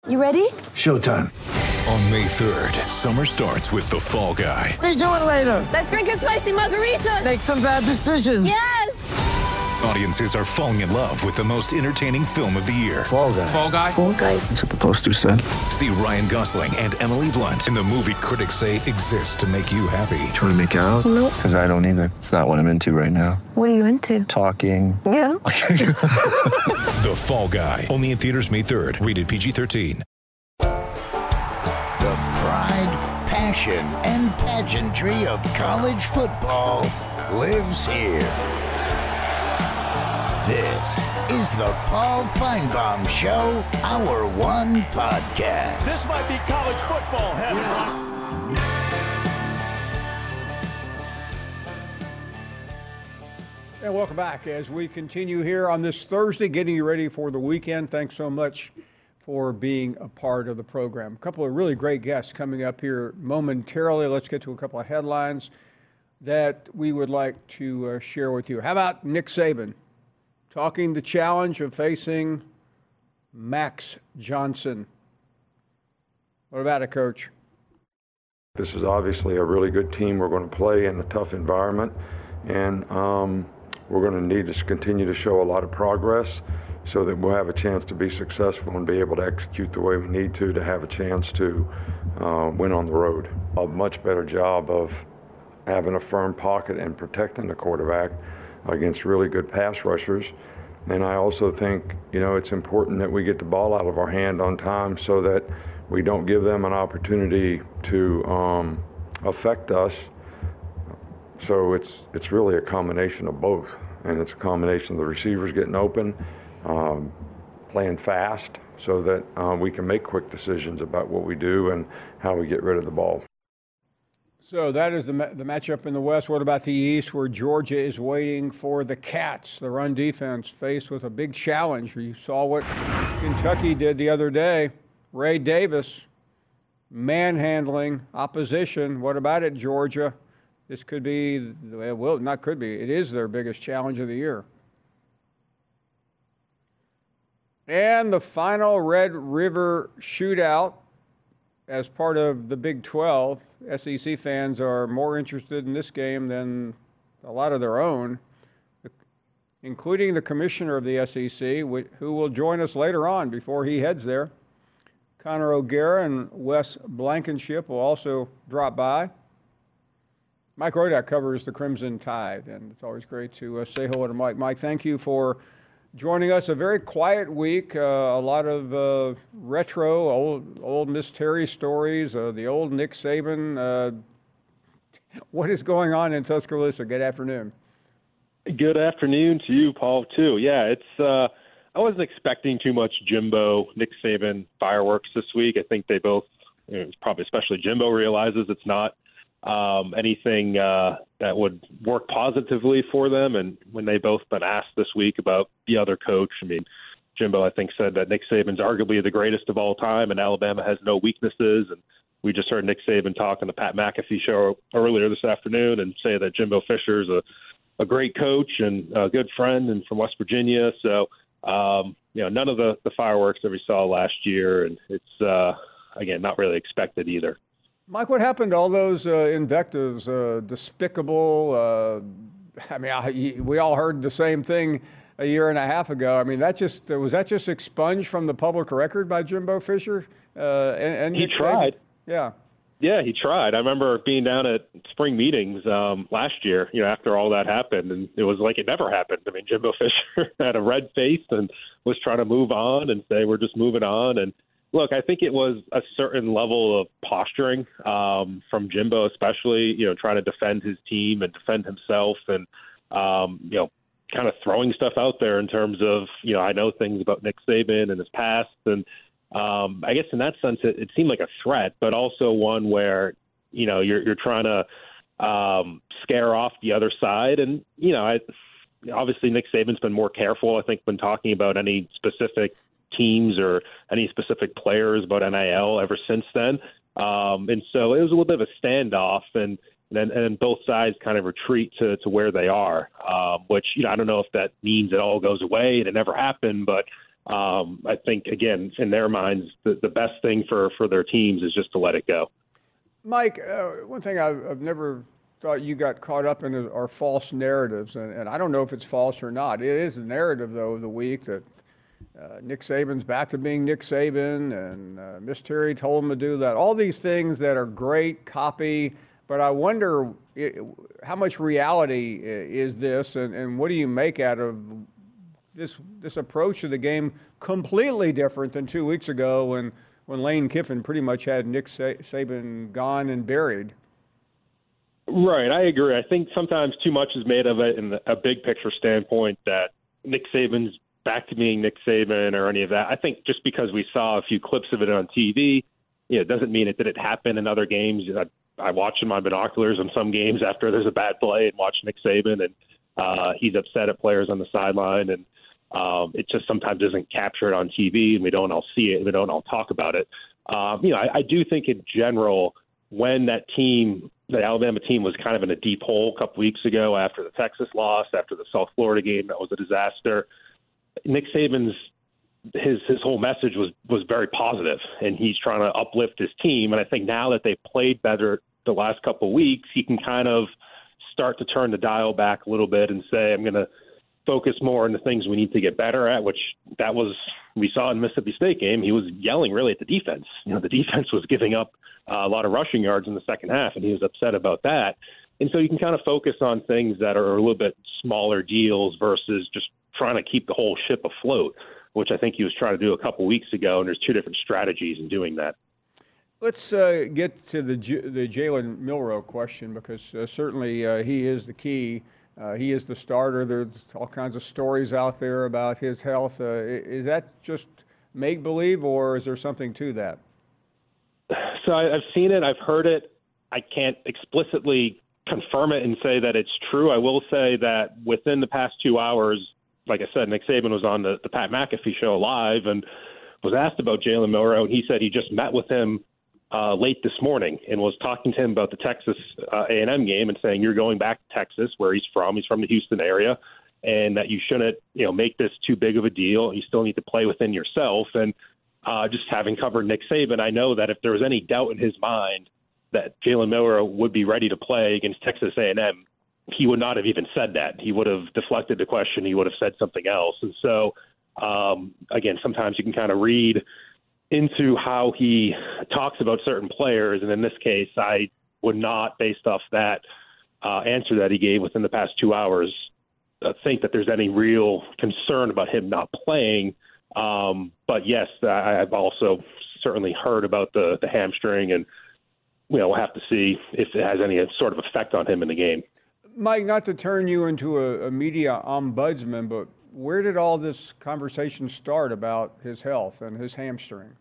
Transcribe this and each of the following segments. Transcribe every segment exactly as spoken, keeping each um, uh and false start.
You ready? Showtime. On May third, summer starts with The Fall Guy. Let's do it later. Let's drink a spicy margarita. Make some bad decisions. Yes! Audiences are falling in love with the most entertaining film of the year. Fall Guy. Fall Guy? Fall Guy. That's what the poster said. See Ryan Gosling and Emily Blunt in the movie critics say exists to make you happy. Trying to make it out? Nope. Because I don't either. It's not what I'm into right now. What are you into? Talking. Yeah. The Fall Guy. Only in theaters May third. Rated P G thirteen. The pride, passion, and pageantry of college football lives here. This is the Paul Feinbaum Show, Hour One Podcast. This might be college football heaven. And welcome back as we continue here on this Thursday, getting you ready for the weekend. Thanks so much for being a part of the program. A couple of really great guests coming up here momentarily. Let's get to a couple of headlines that we would like to uh, share with you. How about Nick Saban talking the challenge of facing Max Johnson? What about it, Coach? This is obviously a really good team we're going to play in a tough environment, and um, we're going to need to continue to show a lot of progress so that we'll have a chance to be successful and be able to execute the way we need to to have a chance to uh, win on the road. A much better job of having a firm pocket and protecting the quarterback against really good pass rushers. And I also think, you know, it's important that we get the ball out of our hand on time so that we don't give them an opportunity to um, affect us. So it's it's really a combination of both. And it's a combination of the receivers getting open, um, playing fast so that uh, we can make quick decisions about what we do and how we get rid of the ball. So that is the ma- the matchup in the West. What about the East, where Georgia is waiting for the Cats, the run defense, faced with a big challenge? You saw what Kentucky did the other day. Ray Davis manhandling opposition. What about it, Georgia? This could be, well, not could be, it is their biggest challenge of the year. And the final Red River Shootout as part of the Big twelve. S E C fans are more interested in this game than a lot of their own, including the commissioner of the S E C, who will join us later on before he heads there. Connor O'Gara and Wes Blankenship will also drop by. Mike Rodak covers the Crimson Tide, and it's always great to uh, say hello to Mike. Mike, thank you for joining us. A very quiet week, uh, a lot of uh, retro, old, old Miss Terry stories, uh, the old Nick Saban. Uh, what is going on in Tuscaloosa? Good afternoon. Good afternoon to you, Paul, too. Yeah, it's. Uh, I wasn't expecting too much Jimbo, Nick Saban fireworks this week. I think they both, you know, probably especially Jimbo, realizes it's not um, anything uh, that would work positively for them. And when they both been asked this week about the other coach, I mean, Jimbo, I think, said that Nick Saban's arguably the greatest of all time and Alabama has no weaknesses. And we just heard Nick Saban talk on the Pat McAfee show earlier this afternoon and say that Jimbo Fisher's a, a great coach and a good friend and from West Virginia. So, um, you know, none of the, the fireworks that we saw last year. And it's, uh, again, not really expected either. Mike, what happened to all those uh, invectives, uh, despicable? Uh, I mean, I, we all heard the same thing a year and a half ago. I mean, that just was that just expunged from the public record by Jimbo Fisher? Uh, and, and he Nick tried. Saban? Yeah. Yeah, he tried. I remember being down at spring meetings um, last year, you know, after all that happened, and it was like it never happened. I mean, Jimbo Fisher had a red face and was trying to move on and say, we're just moving on. And look, I think it was a certain level of posturing um, from Jimbo, especially, you know, trying to defend his team and defend himself and, um, you know, kind of throwing stuff out there in terms of, you know, I know things about Nick Saban and his past. And um, I guess in that sense, it, it seemed like a threat, but also one where, you know, you're, you're trying to um, scare off the other side. And, you know, I, obviously Nick Saban's been more careful, I think, when talking about any specific teams or any specific players about N I L ever since then. Um, and so it was a little bit of a standoff, and and then and both sides kind of retreat to, to where they are, um, which, you know, I don't know if that means it all goes away and it never happened, but um, I think, again, in their minds, the, the best thing for, for their teams is just to let it go. Mike, uh, one thing I've, I've never thought you got caught up in are false narratives, and, and I don't know if it's false or not. It is a narrative, though, of the week that uh, Nick Saban's back to being Nick Saban, and uh, Miss Terry told him to do that. All these things that are great copy, but I wonder it, how much reality is this, and, and what do you make out of this this approach to the game, completely different than two weeks ago when when Lane Kiffin pretty much had Nick Saban gone and buried. Right, I agree. I think sometimes too much is made of it in a big picture standpoint that Nick Saban's back to being Nick Saban or any of that. I think just because we saw a few clips of it on T V, you know, it doesn't mean it didn't happen in other games. I, I watch in my binoculars on some games after there's a bad play and watch Nick Saban, and uh, he's upset at players on the sideline, and um, it just sometimes isn't captured on T V, and we don't all see it, and we don't all talk about it. Um, you know, I, I do think in general, when that team, the Alabama team, was kind of in a deep hole a couple weeks ago after the Texas loss, after the South Florida game, that was a disaster. Nick Saban's his his whole message was was very positive, and he's trying to uplift his team. And I think now that they've played better the last couple of weeks, he can kind of start to turn the dial back a little bit and say, I'm going to focus more on the things we need to get better at, which that was, we saw in the Mississippi State game. He was yelling really at the defense. You know, the defense was giving up uh, a lot of rushing yards in the second half, and he was upset about that. And so you can kind of focus on things that are a little bit smaller deals versus just trying to keep the whole ship afloat, which I think he was trying to do a couple weeks ago, and there's two different strategies in doing that. Let's uh, get to the J- the Jalen Milroe question, because uh, certainly uh, he is the key. Uh, he is the starter. There's all kinds of stories out there about his health. Uh, is that just make-believe, or is there something to that? So I, I've seen it. I've heard it. I can't explicitly confirm it and say that it's true. I will say that within the past two hours, like I said, Nick Saban was on the, the Pat McAfee show live and was asked about Jalen Milroe, and he said he just met with him Uh, late this morning and was talking to him about the Texas uh, A and M game and saying, you're going back to Texas, where he's from. He's from the Houston area, and that you shouldn't, you know, make this too big of a deal. You still need to play within yourself. And uh, just having covered Nick Saban, I know that if there was any doubt in his mind that Jalen Milroe would be ready to play against Texas A and M, he would not have even said that. He would have deflected the question. He would have said something else. And so, um, again, sometimes you can kind of read into how he talks about certain players. And in this case, I would not, based off that uh, answer that he gave within the past two hours, uh, think that there's any real concern about him not playing. Um, but yes, I, I've also certainly heard about the, the hamstring, and you know, we'll have to see if it has any sort of effect on him in the game. Mike, not to turn you into a, a media ombudsman, but where did all this conversation start about his health and his hamstring?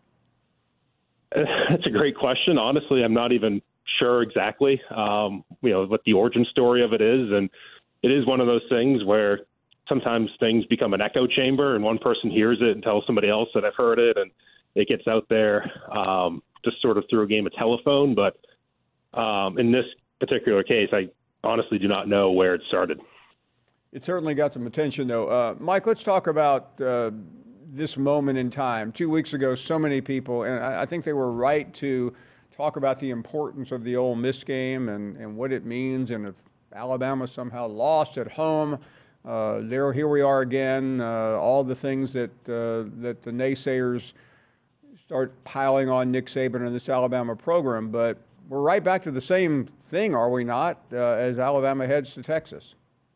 That's a great question. Honestly, I'm not even sure exactly, um, you know, what the origin story of it is. And it is one of those things where sometimes things become an echo chamber, and one person hears it and tells somebody else that I've heard it, and it gets out there um, just sort of through a game of telephone. But um, in this particular case, I honestly do not know where it started. It certainly got some attention, though. Uh, Mike, let's talk about uh, this moment in time. Two weeks ago, so many people, and I, I think they were right to talk about the importance of the Ole Miss game and, and what it means. And if Alabama somehow lost at home, uh, there, here we are again. Uh, all the things that uh, that the naysayers start piling on Nick Saban and this Alabama program. But we're right back to the same thing, are we not, uh, as Alabama heads to Texas?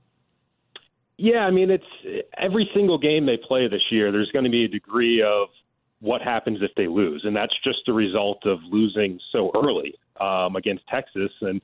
Yeah, I mean, it's every single game they play this year, there's going to be a degree of what happens if they lose. And that's just the result of losing so early um, against Texas. And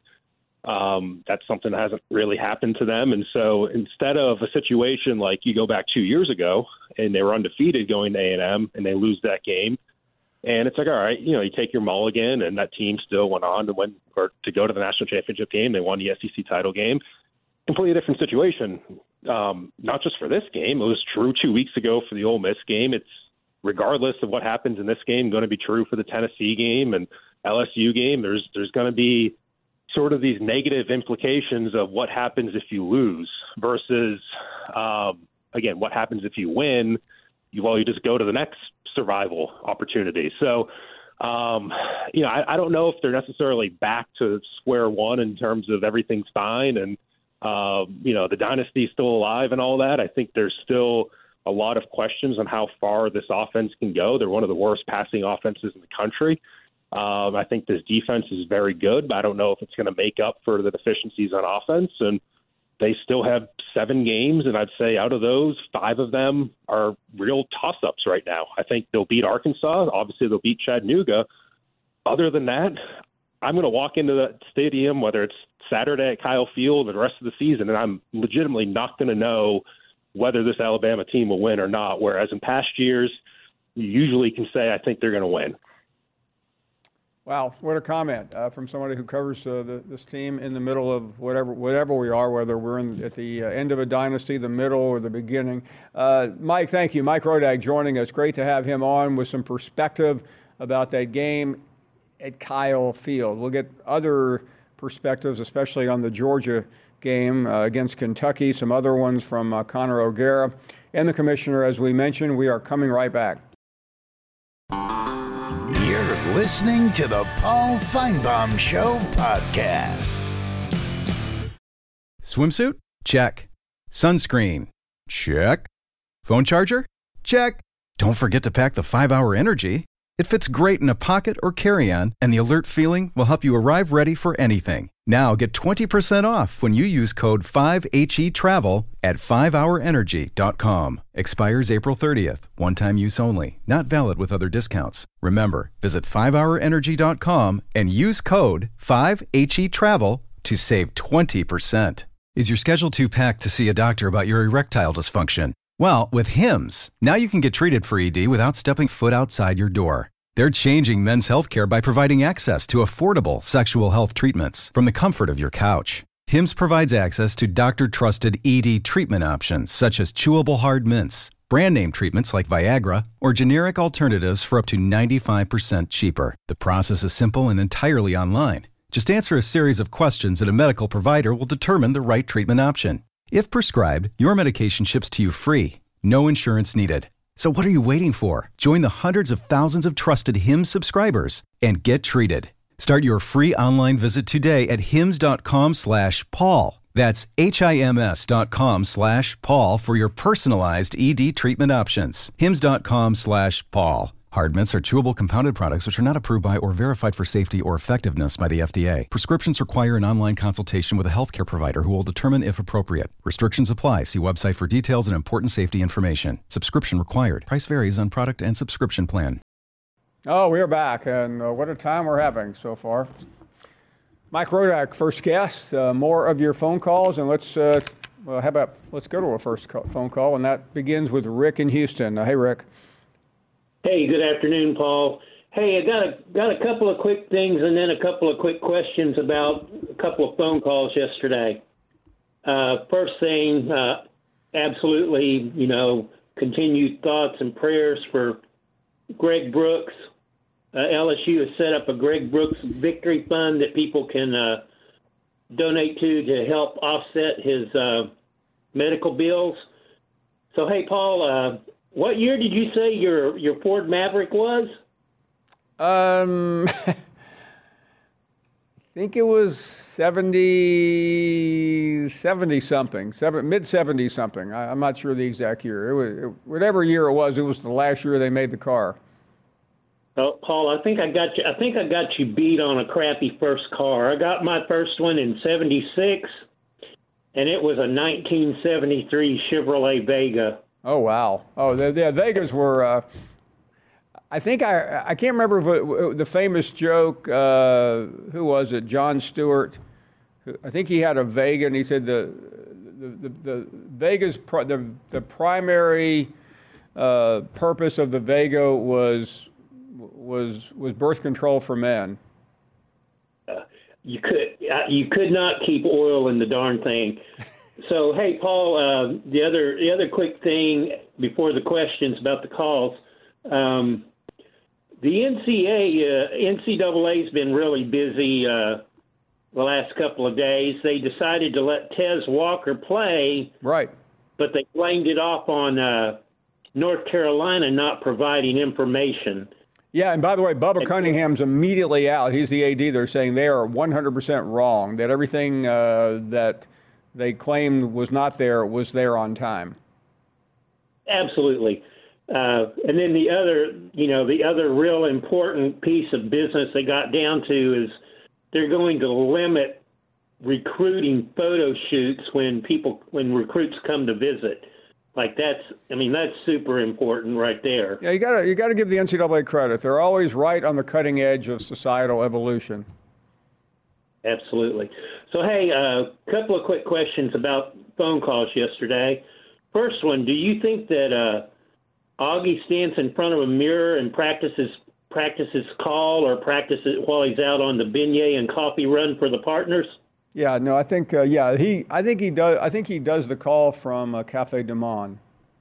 um, that's something that hasn't really happened to them. And so instead of a situation like you go back two years ago and they were undefeated going to A and M and they lose that game, and it's like, all right, you know, you take your mulligan, and that team still went on to win or to go to the national championship game. They won the S E C title game. Completely different situation. Um, not just for this game. It was true two weeks ago for the Ole Miss game. It's, regardless of what happens in this game, going to be true for the Tennessee game and L S U game. There's there's going to be sort of these negative implications of what happens if you lose versus, um, again, what happens if you win. you, well, you just go to the next survival opportunity. So, um, you know, I, I don't know if they're necessarily back to square one in terms of everything's fine and, um, you know, the dynasty's still alive and all that. I think there's still a lot of questions on how far this offense can go. They're one of the worst passing offenses in the country. Um, I think this defense is very good, but I don't know if it's going to make up for the deficiencies on offense. And they still have seven games, and I'd say out of those, five of them are real toss-ups right now. I think they'll beat Arkansas. Obviously, they'll beat Chattanooga. Other than that, I'm going to walk into the stadium, whether it's Saturday at Kyle Field or the rest of the season, and I'm legitimately not going to know whether this Alabama team will win or not, whereas in past years, you usually can say, I think they're going to win. Wow, what a comment uh, from somebody who covers uh, the, this team in the middle of whatever whatever we are, whether we're in, at the uh, end of a dynasty, the middle, or the beginning. Uh, Mike, thank you. Mike Rodak joining us. Great to have him on with some perspective about that game at Kyle Field. We'll get other perspectives, especially on the Georgia game uh, against Kentucky, some other ones from uh, Connor O'Gara and the commissioner. As we mentioned, we are coming right back. You're listening to the Paul Feinbaum Show podcast. Swimsuit? Check. Sunscreen? Check. Phone charger? Check. Don't forget to pack the five hour Energy. It fits great in a pocket or carry-on, and the alert feeling will help you arrive ready for anything. Now get twenty percent off when you use code five H E travel at five hour energy dot com. Expires April thirtieth. One-time use only. Not valid with other discounts. Remember, visit five hour energy dot com and use code five H E travel to save twenty percent. Is your schedule too packed to see a doctor about your erectile dysfunction? Well, with Hims, now you can get treated for E D without stepping foot outside your door. They're changing men's healthcare by providing access to affordable sexual health treatments from the comfort of your couch. Hims provides access to doctor-trusted E D treatment options such as chewable hard mints, brand name treatments like Viagra, or generic alternatives for up to ninety-five percent cheaper. The process is simple and entirely online. Just answer a series of questions and a medical provider will determine the right treatment option. If prescribed, your medication ships to you free. No insurance needed. So what are you waiting for? Join the hundreds of thousands of trusted Hims subscribers and get treated. Start your free online visit today at hims dot com slash Paul. That's H-I-M-S dot com slash Paul for your personalized E D treatment options. hims dot com slash Paul. Hard mints are chewable compounded products which are not approved by or verified for safety or effectiveness by the F D A. Prescriptions require an online consultation with a healthcare provider who will determine if appropriate. Restrictions apply. See website for details and important safety information. Subscription required. Price varies on product and subscription plan. Oh, we are back, and uh, what a time we're having so far. Mike Rodak, first guest. Uh, more of your phone calls, and let's uh, well, how about let's go to a first call, phone call, and that begins with Rick in Houston. Uh, hey, Rick. Hey, good afternoon, Paul. Hey, I got a got a couple of quick things and then a couple of quick questions about a couple of phone calls yesterday. Uh, first thing, uh, absolutely, you know, continued thoughts and prayers for Greg Brooks. Uh, L S U has set up a Greg Brooks Victory Fund that people can uh, donate to to help offset his uh, medical bills. So, hey, Paul, uh, what year did you say your, your Ford Maverick was? Um, I think it was seventy, seventy something, seven, mid seventy something. I, I'm not sure the exact year. It was it, whatever year it was. It was the last year they made the car. Oh, Paul, I think I got you. I think I got you beat on a crappy first car. I got my first one in seventy-six, and it was a nineteen seventy-three Chevrolet Vega. Oh wow! Oh, the, the Vegas were. Uh, I think I I can't remember if it, the famous joke. Uh, who was it? Jon Stewart. I think he had a Vega, and he said the the the, the Vega's the the primary uh, purpose of the Vega was was was birth control for men. Uh, you could uh, you could not keep oil in the darn thing. So, hey, Paul, uh, the other the other quick thing before the questions about the calls, um, the N C A A, uh, N C double A's been really busy uh, the last couple of days. They decided to let Tez Walker play, right? But they blamed it off on uh, North Carolina not providing information. Yeah, and by the way, Bubba Cunningham's immediately out. He's the A D. They're saying they are one hundred percent wrong, that everything uh, that they claimed was not there was there on time. Absolutely. Uh, and then the other, you know, the other real important piece of business they got down to is they're going to limit recruiting photo shoots when people, when recruits come to visit. Like that's, I mean, that's super important right there. Yeah, you gotta you gotta give the N C double A credit. They're always right on the cutting edge of societal evolution. Absolutely. So, hey, a uh, couple of quick questions about phone calls yesterday. First one, do you think that uh, Augie stands in front of a mirror and practices practices call or practices while he's out on the beignet and coffee run for the partners? Yeah, no, I think uh, yeah he I think he does I think he does the call from uh, Cafe Du Monde.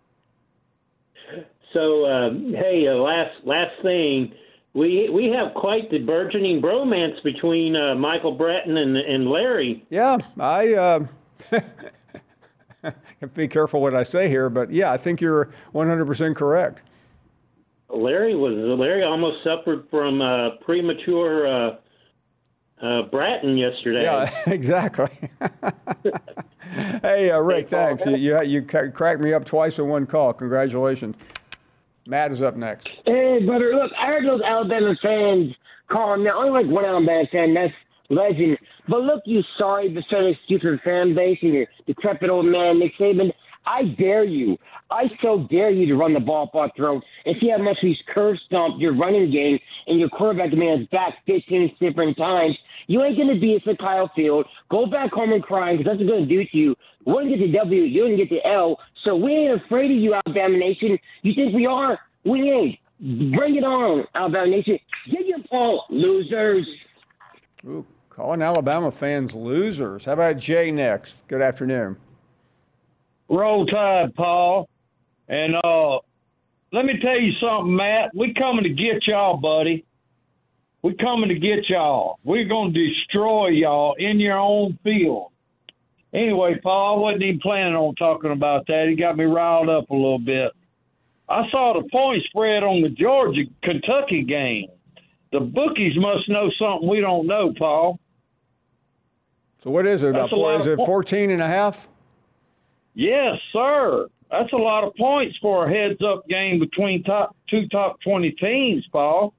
So, um, hey, uh, last last thing. We we have quite the burgeoning bromance between uh, Michael Bratton and and Larry. Yeah, I uh, have to be careful what I say here, but yeah, I think you're one hundred percent correct. Larry was Larry almost suffered from uh, premature uh, uh, Bratton yesterday. Yeah, exactly. Hey, uh, Rick, hey, thanks. You you, you cracked me up twice in one call. Congratulations. Matt is up next. Hey, brother, look, I heard those Alabama fans calling. Now, only like one Alabama fan, that's legend. But look, you sorry, pathetic, stupid fan base and your decrepit old man, Nick Saban. I dare you. I so dare you to run the ball up our throat and see how much he's curve stomped your running game and your quarterback demands back fifteen different times. You ain't going to be a Kyle Field. Go back home and cry because that's what it's going to do to you. We're going to get the W. You're going to get the L. So we ain't afraid of you, Alabama Nation. You think we are? We ain't. Bring it on, Alabama Nation. Get your ball, losers. Ooh, calling Alabama fans losers. How about Jay next? Good afternoon. Roll Tide, Paul. And uh, let me tell you something, Matt. We coming to get y'all, buddy. We coming to get y'all. We're going to destroy y'all in your own field. Anyway, Paul, I wasn't even planning on talking about that. He got me riled up a little bit. I saw the point spread on the Georgia-Kentucky game. The bookies must know something we don't know, Paul. So what is it? About four, is it fourteen and a half? Yes, sir. That's a lot of points for a heads-up game between top two top twenty teams, Paul.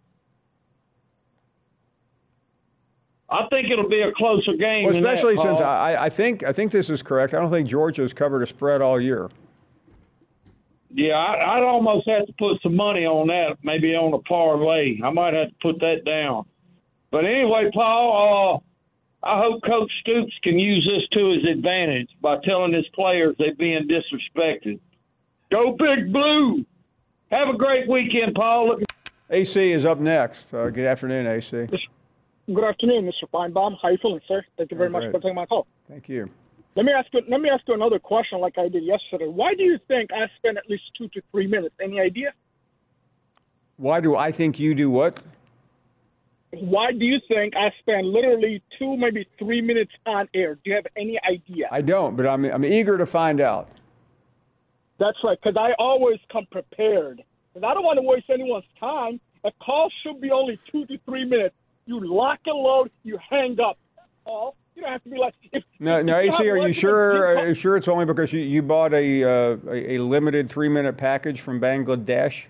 I think it'll be a closer game. Well, especially than that, since I, I think I think this is correct. I don't think Georgia's covered a spread all year. Yeah, I, I'd almost have to put some money on that, maybe on a parlay. I might have to put that down. But anyway, Paul, uh, I hope Coach Stoops can use this to his advantage by telling his players they're being disrespected. Go Big Blue! Have a great weekend, Paul. Look- A C is up next. Uh, good afternoon, A C. Good afternoon, Mister Feinbaum. How are you feeling, sir? Thank you very much for taking my call. Thank you. Let me ask you. Let me ask you another question, like I did yesterday. Why do you think I spend at least two to three minutes? Any idea? Why do I think you do what? Why do you think I spend literally two, maybe three minutes on air? Do you have any idea? I don't, but I'm I'm eager to find out. That's right, because I always come prepared. Because I don't want to waste anyone's time. A call should be only two to three minutes. You lock and load, you hang up. Paul, you don't have to be like. If, no, if no, you A C, are you sure? Are you sure it's only because you, you bought a, uh, a a limited three minute package from Bangladesh?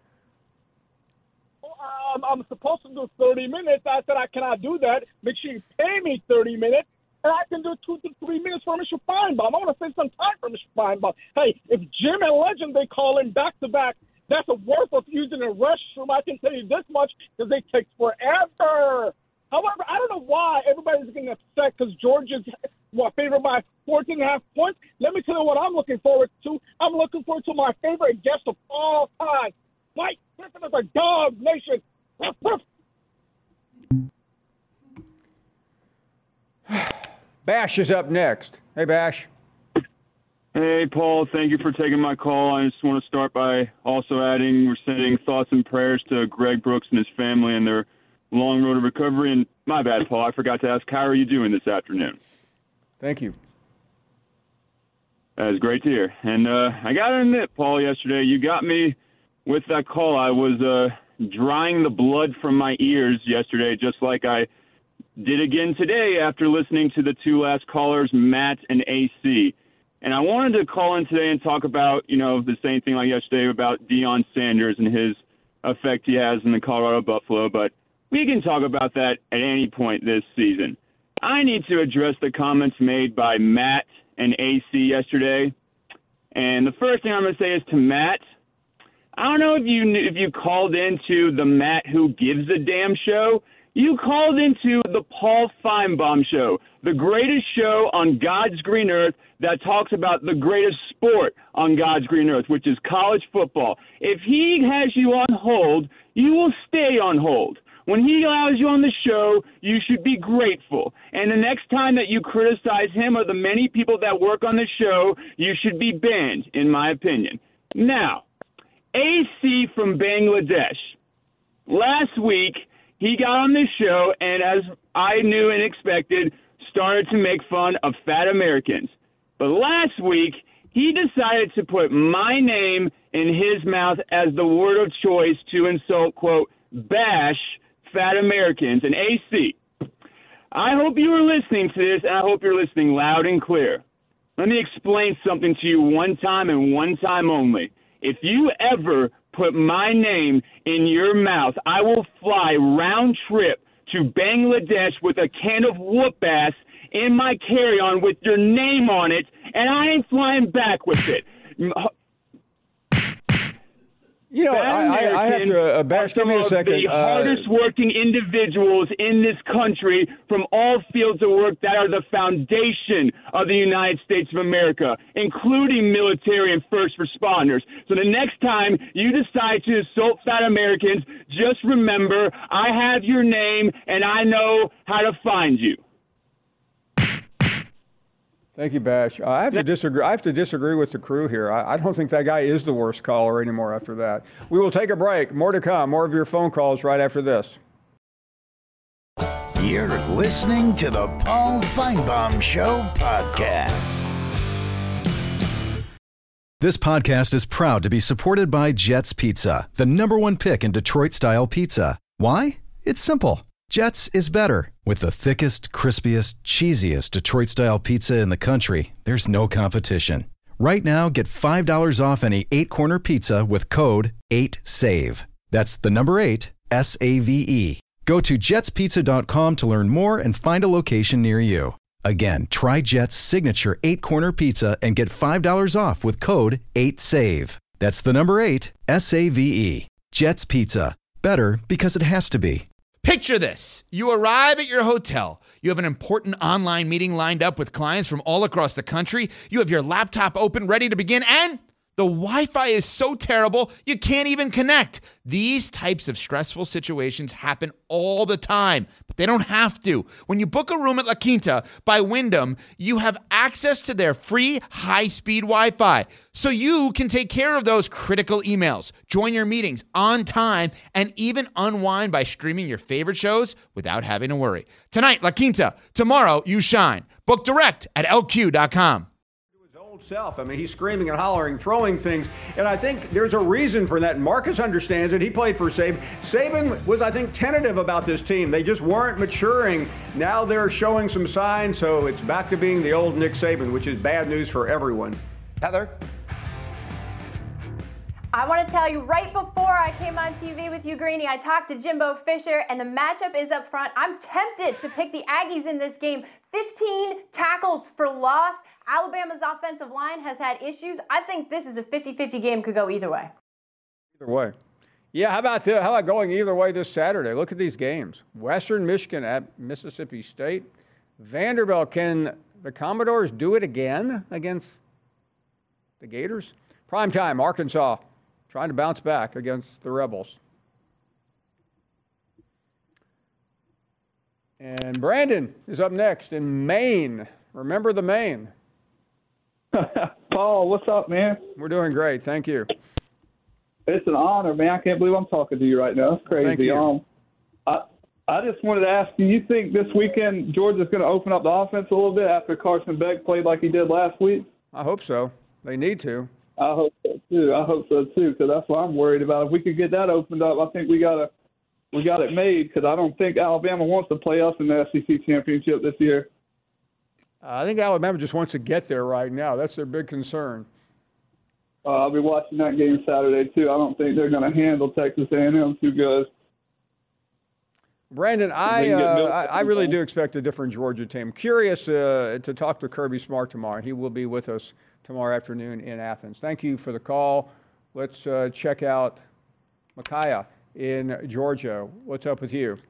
Um, I'm supposed to do thirty minutes. I said I cannot do that. Make sure you pay me thirty minutes, and I can do two to three minutes for Mister Feinbaum. I want to spend some time for Mister Feinbaum. Hey, if Jim and Legend, they call in back to back, that's a worth of using a restroom. I can tell you this much because they take forever. However, I don't know why everybody's getting upset because Georgia's what, favored by fourteen and a half points. Let me tell you what I'm looking forward to. I'm looking forward to my favorite guest of all time, Mike Griffin of the Dog Nation. Bash is up next. Hey, Bash. Hey, Paul. Thank you for taking my call. I just want to start by also adding we're sending thoughts and prayers to Greg Brooks and his family and their long road of recovery. And my bad, Paul. I forgot to ask, how are you doing this afternoon? Thank you. That is great to hear. And uh, I got to admit, Paul, yesterday you got me with that call. I was uh, drying the blood from my ears yesterday, just like I did again today after listening to the two last callers, Matt and A C. And I wanted to call in today and talk about, you know, the same thing like yesterday about Deion Sanders and his effect he has in the Colorado Buffalo, but we can talk about that at any point this season. I need to address the comments made by Matt and A C yesterday. And the first thing I'm going to say is to Matt, I don't know if you if you called into the Matt Who Gives a Damn show. You called into the Paul Feinbaum show, the greatest show on God's green earth that talks about the greatest sport on God's green earth, which is college football. If he has you on hold, you will stay on hold. When he allows you on the show, you should be grateful. And the next time that you criticize him or the many people that work on the show, you should be banned, in my opinion. Now, A C from Bangladesh. Last week, he got on this show and, as I knew and expected, started to make fun of fat Americans. But last week, he decided to put my name in his mouth as the word of choice to insult, quote, bash fat Americans. And A C, I hope you are listening to this, and I hope you're listening loud and clear. Let me explain something to you one time and one time only. If you ever put my name in your mouth, I will fly round trip to Bangladesh with a can of whoop ass in my carry-on with your name on it, and I ain't flying back with it. You know, I, I, I have to, uh, Bash, give me a second. The uh, hardest working individuals in this country from all fields of work that are the foundation of the United States of America, including military and first responders. So the next time you decide to insult fat Americans, just remember I have your name and I know how to find you. Thank you, Bash. Uh, I have to disagree. I have to disagree with the crew here. I, I don't think that guy is the worst caller anymore after that. We will take a break. More to come. More of your phone calls right after this. You're listening to the Paul Feinbaum Show podcast. This podcast is proud to be supported by Jets Pizza, the number one pick in Detroit-style pizza. Why? It's simple. Jets is better. With the thickest, crispiest, cheesiest Detroit-style pizza in the country, there's no competition. Right now, get five dollars off any eight-corner pizza with code eight save. That's the number eight, S A V E. Go to jets pizza dot com to learn more and find a location near you. Again, try Jet's signature eight-corner pizza and get five dollars off with code eight save. That's the number eight, S A V E. Jet's Pizza. Better because it has to be. Picture this. You arrive at your hotel. You have an important online meeting lined up with clients from all across the country. You have your laptop open, ready to begin, and the Wi-Fi is so terrible, you can't even connect. These types of stressful situations happen all the time, but they don't have to. When you book a room at La Quinta by Wyndham, you have access to their free high-speed Wi-Fi, so you can take care of those critical emails, join your meetings on time, and even unwind by streaming your favorite shows without having to worry. Tonight, La Quinta. Tomorrow, you shine. Book direct at L Q dot com. Self. I mean, he's screaming and hollering, throwing things, and I think there's a reason for that. Marcus understands it. He played for Saban. Saban was, I think, tentative about this team. They just weren't maturing. Now they're showing some signs, so it's back to being the old Nick Saban, which is bad news for everyone. Heather? I want to tell you, right before I came on T V with you, Greeny, I talked to Jimbo Fisher, and the matchup is up front. I'm tempted to pick the Aggies in this game. fifteen tackles for loss. Alabama's offensive line has had issues. I think this is a fifty-fifty game, could go either way. Either way. Yeah, how about the, how about going either way this Saturday? Look at these games. Western Michigan at Mississippi State. Vanderbilt, can the Commodores do it again against the Gators? Prime time, Arkansas trying to bounce back against the Rebels. And Brandon is up next in Maine. Remember the Maine. Paul, what's up, man? We're doing great. Thank you. It's an honor, man. I can't believe I'm talking to you right now. It's crazy. Thank you. Um, I, I just wanted to ask you, you think this weekend Georgia's going to open up the offense a little bit after Carson Beck played like he did last week? I hope so. They need to. I hope so too. I hope so too, because that's what I'm worried about. If we could get that opened up, I think we got to we got it made. Because I don't think Alabama wants to play us in the S E C championship this year. Uh, I think Alabama just wants to get there right now. That's their big concern. Uh, I'll be watching that game Saturday too. I don't think they're going to handle Texas A and M too good. Brandon, I, uh, I I really do expect a different Georgia team. Curious uh, to talk to Kirby Smart tomorrow. He will be with us tomorrow afternoon in Athens. Thank you for the call. Let's uh, check out Micaiah in Georgia. What's up with you?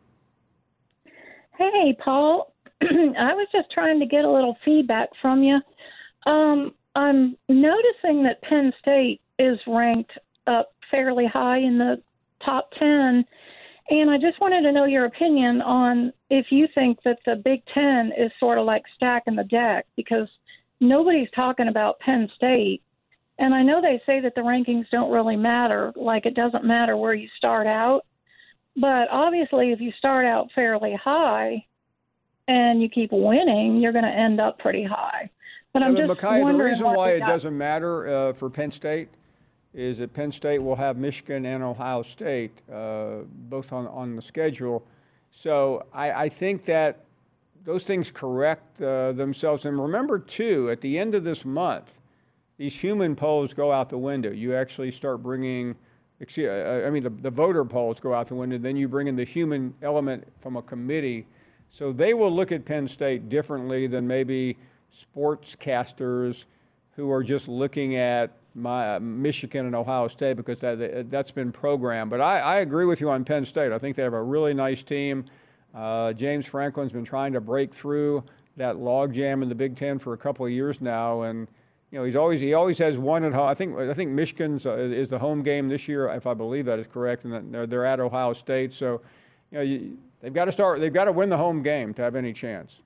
Hey, Paul. I was just trying to get a little feedback from you. Um, I'm noticing that Penn State is ranked up fairly high in the top ten. And I just wanted to know your opinion on if you think that the Big Ten is sort of like stacking the deck, because nobody's talking about Penn State. And I know they say that the rankings don't really matter, like it doesn't matter where you start out. But obviously, if you start out fairly high and you keep winning, you're going to end up pretty high. But I'm yeah, just Micaiah, wondering the reason what why they it got. doesn't matter uh, for Penn State is that Penn State will have Michigan and Ohio State uh, both on, on the schedule. So I, I think that those things correct uh, themselves. And remember, too, at the end of this month, these human polls go out the window. You actually start bringing, excuse, uh, I mean, the, the voter polls go out the window. Then you bring in the human element from a committee. So they will look at Penn State differently than maybe sportscasters who are just looking at my uh, Michigan and Ohio State, because that, that's been programmed. But I, I agree with you on Penn State. I think they have a really nice team. Uh, James Franklin's been trying to break through that logjam in the Big Ten for a couple of years now, and you know he's always he always has one at home. I think I think Michigan's uh, is the home game this year, if I believe that is correct, and they're they're at Ohio State. So you know you, they've got to start. They've got to win the home game to have any chance.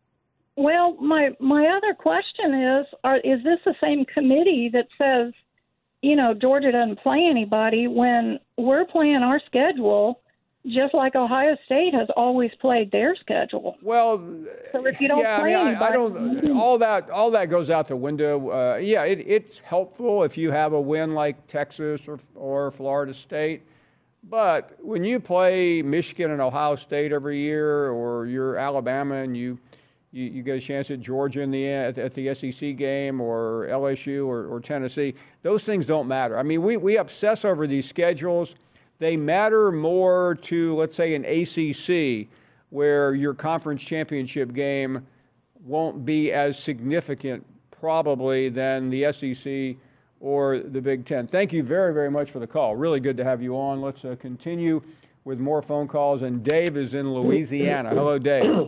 Well, my my other question is, are, is this the same committee that says, you know, Georgia doesn't play anybody when we're playing our schedule, just like Ohio State has always played their schedule? Well, so if you don't yeah, play I mean, anybody, I, I don't. All that, all that goes out the window. Uh, yeah, it, it's helpful if you have a win like Texas or or Florida State, but when you play Michigan and Ohio State every year, or you're Alabama and you. You, you get a chance at Georgia in the at, at the S E C game, or L S U or, or Tennessee. Those things don't matter. I mean, we, we obsess over these schedules. They matter more to, let's say, an A C C, where your conference championship game won't be as significant probably than the S E C or the Big Ten. Thank you very, very much for the call. Really good to have you on. Let's uh, continue with more phone calls. And Dave is in Louisiana. Hello, Dave.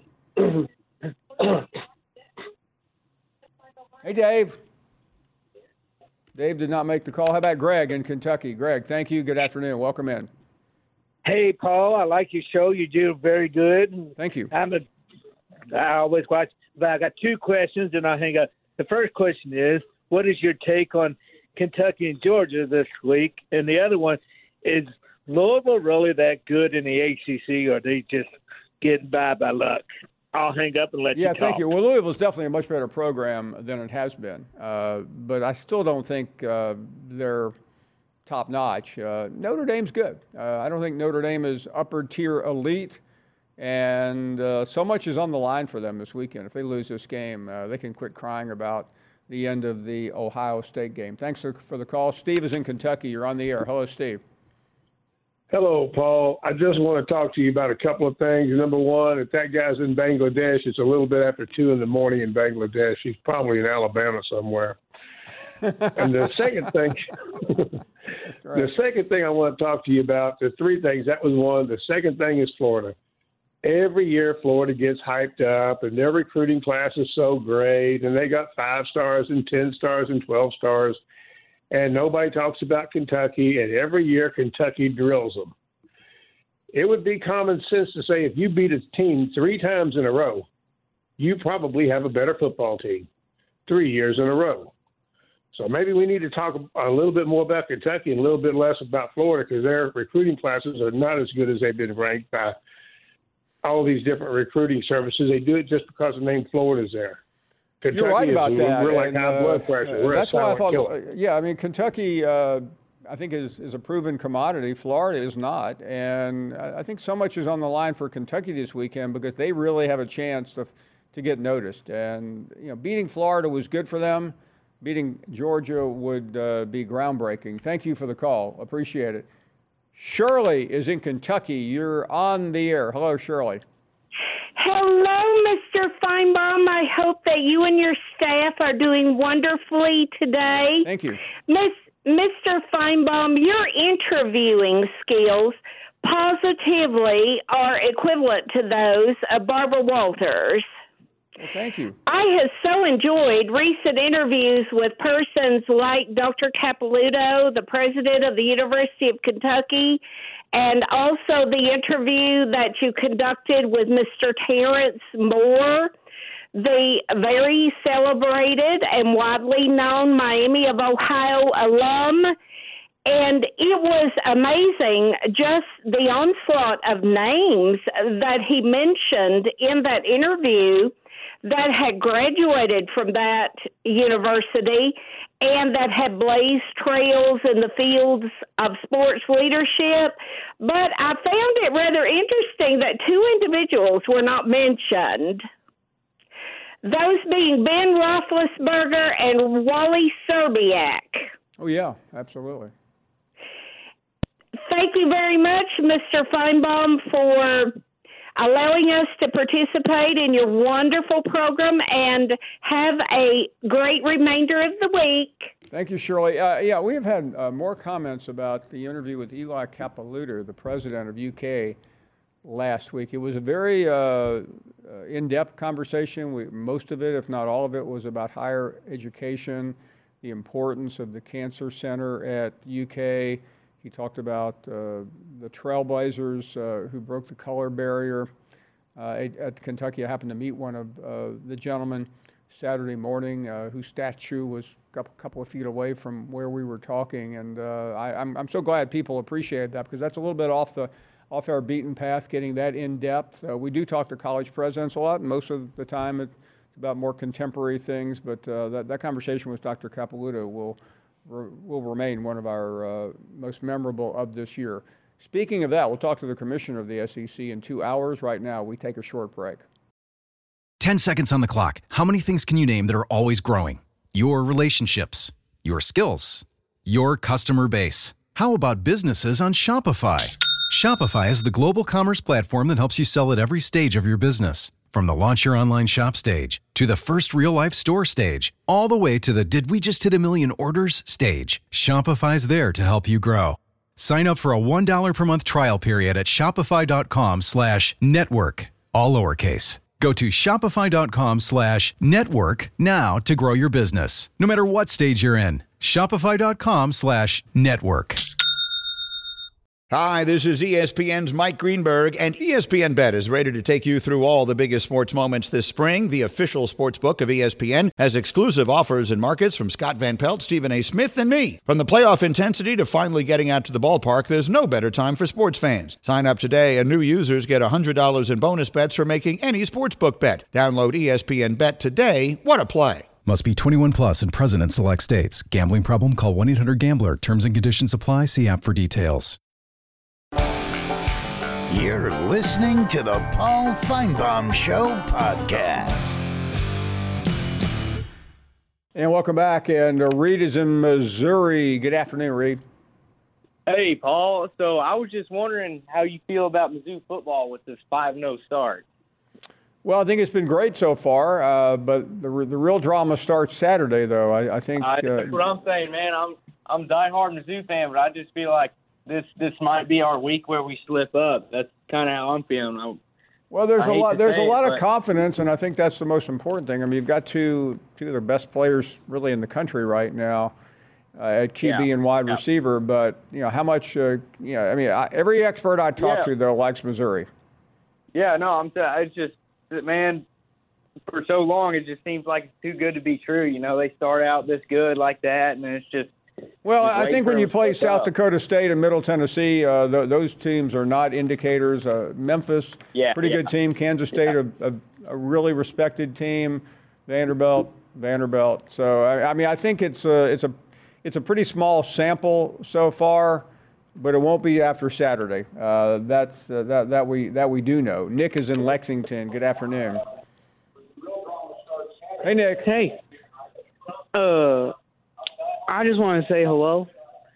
Hey, Dave. Dave did not make the call. How about Greg in Kentucky? Greg, thank you. Good afternoon. Welcome in. Hey, Paul. I like your show. You do very good. Thank you. I'm a, I always watch, but I got two questions, and I hang up. The first question is, what is your take on Kentucky and Georgia this week? And the other one is, Louisville really that good in the A C C, or are they just getting by by luck? I'll hang up and let yeah, you talk. Yeah, thank you. Well, Louisville's definitely a much better program than it has been, uh, but I still don't think uh, they're top notch. Uh, Notre Dame's good. Uh, I don't think Notre Dame is upper tier elite, and uh, so much is on the line for them this weekend. If they lose this game, uh, they can quit crying about the end of the Ohio State game. Thanks for the call. Steve is in Kentucky. You're on the air. Hello, Steve. Hello, Paul. I just want to talk to you about a couple of things. Number one, if that guy's in Bangladesh, it's a little bit after two in the morning in Bangladesh. He's probably in Alabama somewhere. And the second thing, right. the second thing I want to talk to you about, the three things, that was one. The second thing is Florida. Every year, Florida gets hyped up, and their recruiting class is so great, and they got five stars and ten stars and twelve stars. And nobody talks about Kentucky, and every year Kentucky drills them. It would be common sense to say if you beat a team three times in a row, you probably have a better football team three years in a row. So maybe we need to talk a little bit more about Kentucky and a little bit less about Florida, because their recruiting classes are not as good as they've been ranked by all these different recruiting services. They do it just because the name Florida's there. Kentucky You're right is about that. We're and, like high uh, blood pressure. We're that's a why I silent thought. killer. Yeah, I mean Kentucky. Uh, I think is is a proven commodity. Florida is not, and I I think so much is on the line for Kentucky this weekend because they really have a chance to to get noticed. And you know, beating Florida was good for them. Beating Georgia would uh, be groundbreaking. Thank you for the call. Appreciate it. Shirley is in Kentucky. You're on the air. Hello, Shirley. Hello, Mister Feinbaum. I hope that you and your staff are doing wonderfully today. Thank you. Miss Mister Feinbaum, your interviewing skills positively are equivalent to those of Barbara Walters. Well, thank you. I have so enjoyed recent interviews with persons like Doctor Capilouto, the president of the University of Kentucky, and also the interview that you conducted with Mister Terrence Moore, the very celebrated and widely known Miami of Ohio alum. And it was amazing, just the onslaught of names that he mentioned in that interview that had graduated from that university and that had blazed trails in the fields of sports leadership. But I found it rather interesting that two individuals were not mentioned. Those being Ben Roethlisberger and Wally Serbiak. Oh, yeah, absolutely. Thank you very much, Mister Feinbaum, for allowing us to participate in your wonderful program, and have a great remainder of the week. Thank you, Shirley. Uh, yeah, we have had uh, more comments about the interview with Eli Capilouto, the president of U K, last week. It was a very uh, uh, in-depth conversation. We, most of it, if not all of it, was about higher education, the importance of the Cancer Center at U K. He talked about uh, the trailblazers uh, who broke the color barrier uh, at, at Kentucky. I happened to meet one of uh, the gentlemen Saturday morning uh, whose statue was a couple of feet away from where we were talking. And uh, I, I'm, I'm so glad people appreciate that, because that's a little bit off the off our beaten path, getting that in depth. Uh, we do talk to college presidents a lot, and most of the time it's about more contemporary things. But uh, that, that conversation with Doctor Capilouto will will remain one of our uh, most memorable of this year. Speaking of that, we'll talk to the commissioner of the S E C in two hours. Right now, we take a short break. ten seconds on the clock. How many things can you name that are always growing? Your relationships, your skills, your customer base. How about businesses on Shopify? Shopify is the global commerce platform that helps you sell at every stage of your business. From the launch your online shop stage, to the first real-life store stage, all the way to the did we just hit a million orders stage, Shopify's there to help you grow. Sign up for a one dollar per month trial period at shopify.com slash network, all lowercase. Go to shopify.com slash network now to grow your business, no matter what stage you're in. Shopify.com slash network. Hi, this is E S P N's Mike Greenberg, and E S P N Bet is ready to take you through all the biggest sports moments this spring. The official sports book of E S P N has exclusive offers and markets from Scott Van Pelt, Stephen A. Smith, and me. From the playoff intensity to finally getting out to the ballpark, there's no better time for sports fans. Sign up today, and new users get one hundred dollars in bonus bets for making any sportsbook bet. Download E S P N Bet today. What a play. Must be twenty-one plus and present in select states. Gambling problem? Call one eight hundred gambler. Terms and conditions apply. See app for details. You're listening to the Paul Feinbaum Show podcast. And welcome back. And uh, Reed is in Missouri. Good afternoon, Reed. Hey, Paul. So I was just wondering how you feel about Mizzou football with this five oh start. Well, I think it's been great so far, uh, but the the real drama starts Saturday, though. I, I think I, uh, that's what I'm saying, man. I'm I'm a diehard Mizzou fan, but I just feel like this this might be our week where we slip up. That's kind of how I'm feeling. I, well, there's I a hate lot to there's a say lot it, of but- confidence, and I think that's the most important thing. I mean, you've got two two of the best players really in the country right now uh, at Q B Yeah. and wide Yeah. receiver. But you know how much uh, you know. I mean, I, every expert I talk Yeah. to though likes Missouri. Yeah, no, I'm. T- it's just that, man. For so long, it just seems like it's too good to be true. You know, they start out this good like that, and then it's just. Well, just I wait think for when you them to play slip South up. Dakota State and Middle Tennessee, uh, th- those teams are not indicators. Uh, Memphis, Yeah, pretty yeah. good team. Kansas State, a, a, a really respected team. Vanderbilt, Vanderbilt. So I, I mean, I think it's a it's a it's a pretty small sample so far, but it won't be after Saturday. Uh, that's uh, that that we that we do know. Nick is in Lexington. Good afternoon. Hey, Nick. Hey. Uh, I just want to say hello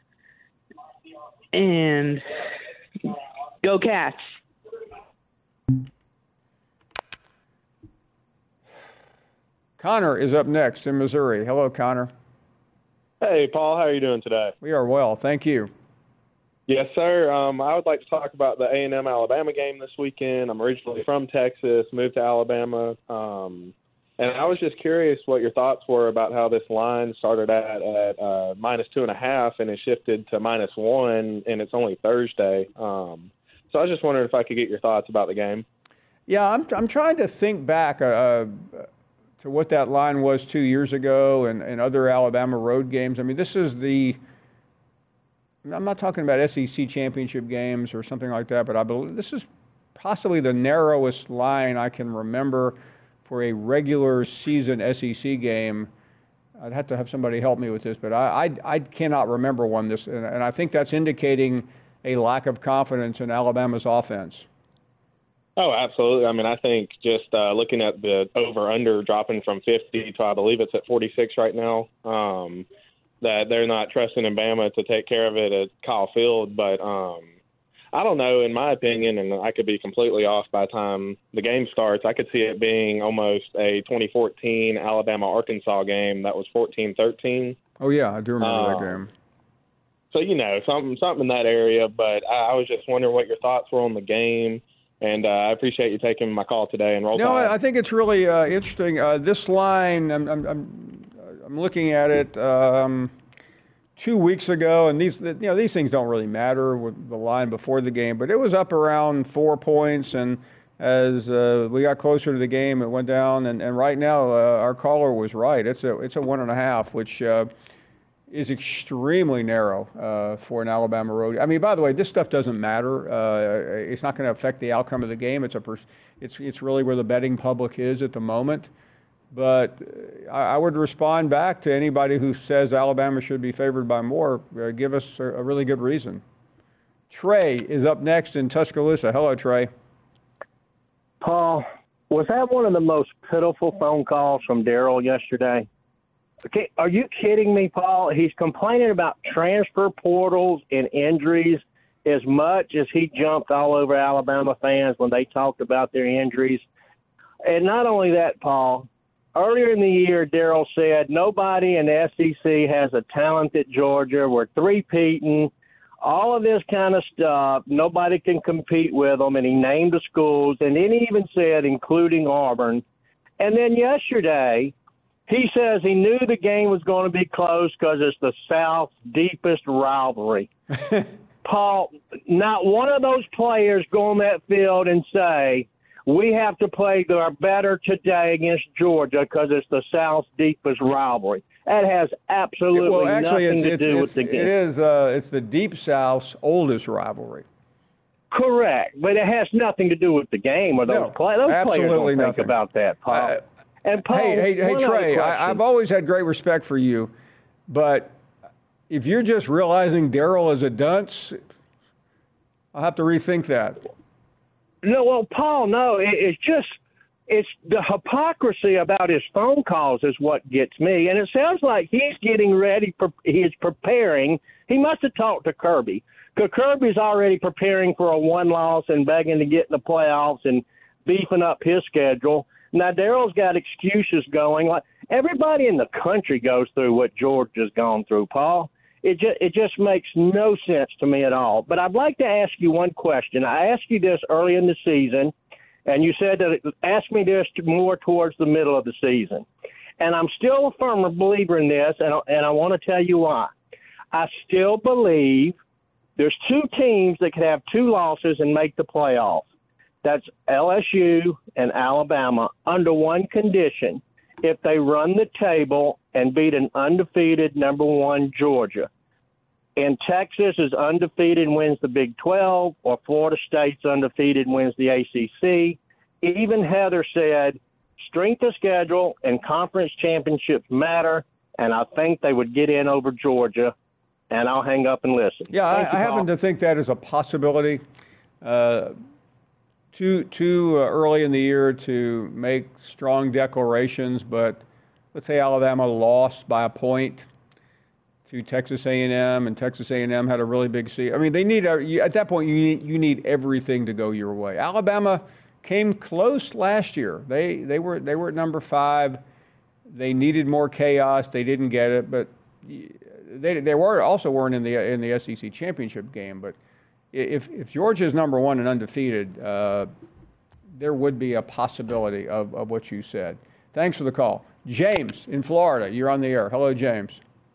and go Cats. Connor is up next in Missouri. Hello, Connor. Hey, Paul. How are you doing today? We are well. Thank you. Yes, sir. Um, I would like to talk about the A and M Alabama game this weekend. I'm originally from Texas, moved to Alabama. Um, and I was just curious what your thoughts were about how this line started at, at uh, minus two and a half and it shifted to minus one, and it's only Thursday. Um, so I was just wondering if I could get your thoughts about the game. Yeah, I'm, I'm trying to think back uh, to what that line was two years ago and, and other Alabama road games. I mean, this is the – I'm not talking about S E C championship games or something like that, but I believe this is possibly the narrowest line I can remember for a regular season S E C game. I'd have to have somebody help me with this, but I I, I cannot remember one this, and, and I think that's indicating a lack of confidence in Alabama's offense. Oh, absolutely. I mean, I think just uh, looking at the over-under dropping from fifty to I believe it's at forty-six right now, um, that they're not trusting in Bama to take care of it at Kyle Field. But um, I don't know, in my opinion, and I could be completely off by the time the game starts, I could see it being almost a twenty fourteen Alabama-Arkansas game that was fourteen thirteen. Oh, yeah, I do remember um, that game. So, you know, something, something in that area. But I, I was just wondering what your thoughts were on the game. And uh, I appreciate you taking my call today. And roll No, Tide. I think it's really uh, interesting. Uh, this line, I'm, I'm, I'm, I'm looking at it um, two weeks ago, and these, you know, these things don't really matter with the line before the game, but it was up around four points, and as uh, we got closer to the game, it went down. And, and right now, uh, our caller was right. It's a, it's a one and a half, which uh, is extremely narrow uh, for an Alabama road. I mean, by the way, this stuff doesn't matter. Uh, it's not going to affect the outcome of the game. It's a, pers- it's it's really where the betting public is at the moment. But I, I would respond back to anybody who says Alabama should be favored by more. Uh, give us a, a really good reason. Trey is up next in Tuscaloosa. Hello, Trey. Paul, was that one of the most pitiful phone calls from Daryl yesterday? Okay, are you kidding me, Paul? He's complaining about transfer portals and injuries as much as he jumped all over Alabama fans when they talked about their injuries. And not only that, Paul, earlier in the year, Daryl said nobody in the S E C has a talent at Georgia. We're three-peating, all of this kind of stuff. Nobody can compete with them. And he named the schools, and then he even said, including Auburn. And then yesterday, he says he knew the game was going to be close because it's the South's deepest rivalry. Paul, not one of those players go on that field and say, we have to play our better today against Georgia because it's the South's deepest rivalry. That has absolutely well, actually, nothing it's, to do it's, with the it's, game. It is. Uh, it's the Deep South's oldest rivalry. Correct, but it has nothing to do with the game or those, No, play- those players absolutely don't nothing. think about that, Paul. Uh, and Paul, hey, hey, hey, one other Trey, question. I, I've always had great respect for you, but if you're just realizing Daryl is a dunce, I'll have to rethink that. No, well, Paul, no, it, it's just it's the hypocrisy about his phone calls is what gets me. And it sounds like he's getting ready. For, he's preparing. He must have talked to Kirby because Kirby's already preparing for a one loss and begging to get in the playoffs and beefing up his schedule. Now, Daryl's got excuses going. Like everybody in the country goes through what George has gone through, Paul. It just, it just makes no sense to me at all. But I'd like to ask you one question. I asked you this early in the season, and you said that ask me this more towards the middle of the season. And I'm still a firm believer in this, and, and I want to tell you why. I still believe there's two teams that could have two losses and make the playoffs. That's L S U and Alabama under one condition, if they run the table and beat an undefeated number one Georgia. And Texas is undefeated and wins the Big twelve, or Florida State's undefeated and wins the A C C. Even Heather said strength of schedule and conference championships matter, and I think they would get in over Georgia. And I'll hang up and listen. Yeah, I, you, I happen to think that is a possibility. Uh, too too uh, early in the year to make strong declarations, but let's say Alabama lost by a point to Texas A and M, and Texas A and M had a really big season. I mean, they need a, you, at that point you need you need everything to go your way. Alabama came close last year. They they were they were at number five. They needed more chaos. They didn't get it, but they they were also weren't in the in the S E C championship game. But if if Georgia is number one and undefeated, uh, there would be a possibility of, of what you said. Thanks for the call, James in Florida. You're on the air. Hello, James.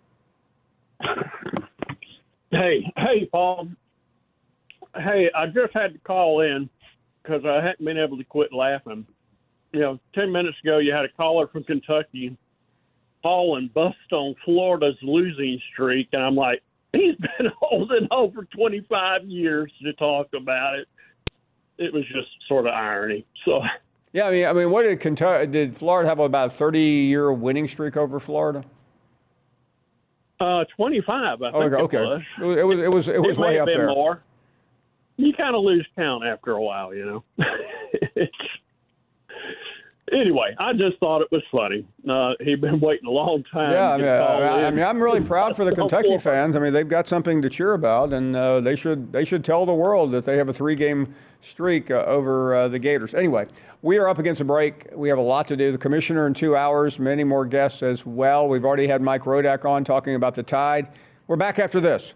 Hey, hey, Paul. Hey, I just had to call in because I hadn't been able to quit laughing. You know, ten minutes ago, you had a caller from Kentucky, Paul, and bust on Florida's losing streak, and I'm like, he's been holding on for twenty-five years to talk about it. It was just sort of irony. So, yeah, I mean, I mean, what did Kentucky? Did Florida have about a thirty-year winning streak over Florida? Uh, twenty-five. I think okay, it okay. was. It was. It was. It was, it was it may way have up been there. More. You kind of lose count after a while, you know. it's, anyway, I just thought it was funny. Uh, he'd been waiting a long time. Yeah, I to mean, get called I, I in. mean, I'm really proud for the Kentucky fans. I mean, they've got something to cheer about, and uh, they should they should tell the world that they have a three-game streak uh, over uh, the Gators. Anyway, we are up against a break. We have a lot to do. The commissioner in two hours, many more guests as well. We've already had Mike Rodak on talking about the Tide. We're back after this.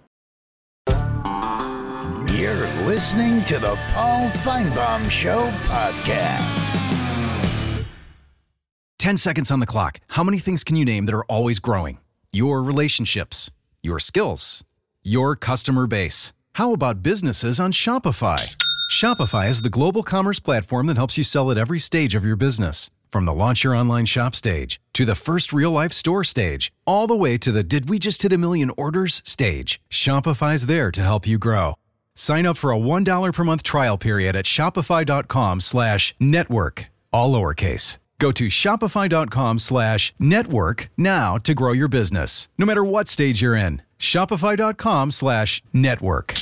You're listening to the Paul Feinbaum Show podcast. ten seconds on the clock. How many things can you name that are always growing? Your relationships, your skills, your customer base. How about businesses on Shopify? Shopify is the global commerce platform that helps you sell at every stage of your business. From the launch your online shop stage, to the first real-life store stage, all the way to the did we just hit a million orders stage. Shopify's there to help you grow. Sign up for a one dollar per month trial period at shopify.com slash network, all lowercase. Go to shopify.com slash network now to grow your business, no matter what stage you're in. Shopify.com slash network.